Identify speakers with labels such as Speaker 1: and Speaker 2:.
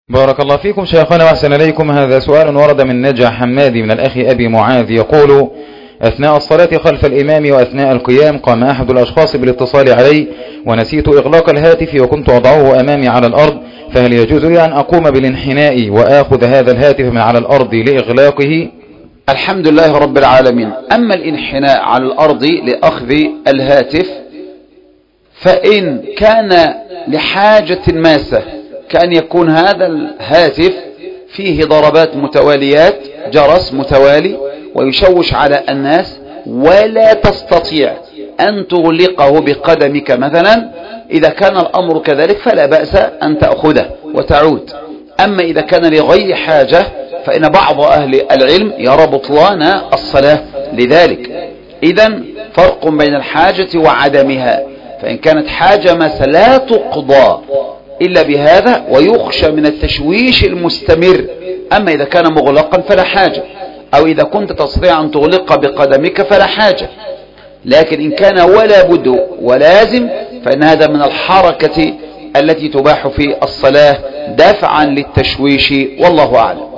Speaker 1: بارك الله فيكم شيخنا وأحسن إليكم. هذا سؤال ورد من نجا حمادي من الأخ أبي معاذ يقول: أثناء الصلاة خلف الإمام وأثناء القيام قام أحد الأشخاص بالاتصال علي ونسيت إغلاق الهاتف وكنت أضعه أمامي على الأرض، فهل يجوز لي أن أقوم بالانحناء وآخذ هذا الهاتف من على الأرض لإغلاقه؟
Speaker 2: الحمد لله رب العالمين. أما الانحناء على الأرض لأخذ الهاتف فإن كان لحاجة ماسة، كأن يكون هذا الهاتف فيه ضربات متواليات، جرس متوالي ويشوش على الناس، ولا تستطيع أن تغلقه بقدمك مثلا، إذا كان الأمر كذلك فلا بأس أن تأخذه وتعود. أما إذا كان لغير حاجة فإن بعض أهل العلم يرى بطلان الصلاة لذلك. إذن فرق بين الحاجة وعدمها، فإن كانت حاجة ماسة لا تقضى إلا بهذا ويخشى من التشويش المستمر. أما إذا كان مغلقا فلا حاجة، أو إذا كنت تستطيع أن تغلق بقدمك فلا حاجة. لكن إن كان ولا بد ولازم فإن هذا من الحركة التي تباح في الصلاة دافعا للتشويش، والله أعلم.